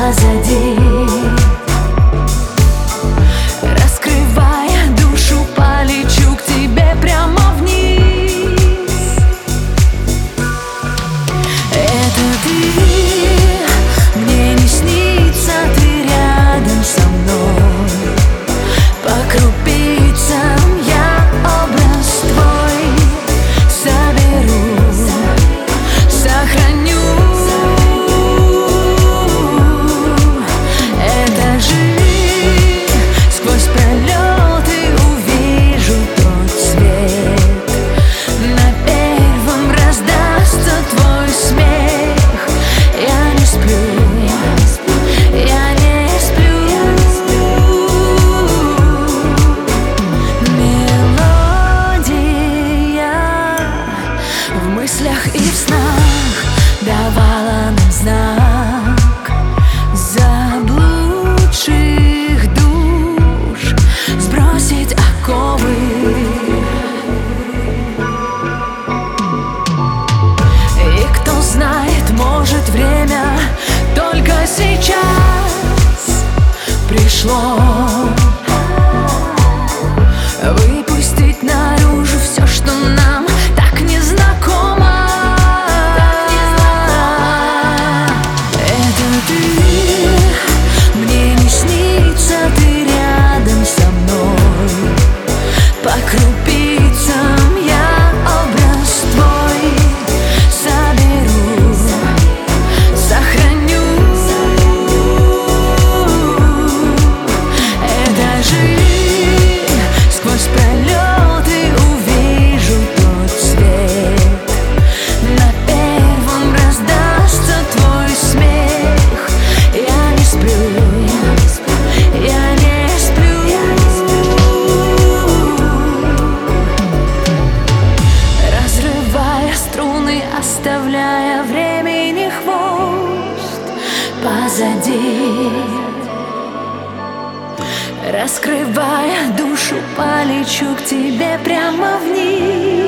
позади. Раскрывая душу, полечу к тебе прямо вниз. Это ты, мне не снится, ты рядом со мной. По крупицам я образ твой соберу, сохраню. Этажи сквозь пролеты увижу тот свет. На первом раздастся твой смех. Я не сплю, я не сплю. Мелодия в мыслях и в снах давала нам знак заблудших душ сбросить оковы. И кто знает, может, время только сейчас пришло выпустить наружу все, что нам так незнакомо. Это ты, мне не снится, ты рядом со мной. По крупицам я образ твой соберу, сохраню. Этажи сквозь пролеты увижу тот свет. На первом раздастся твой смех. Я не сплю, я не сплю. Разрывая струны, оставляя времени хвост позади. Раскрывая душу, полечу к тебе прямо вниз.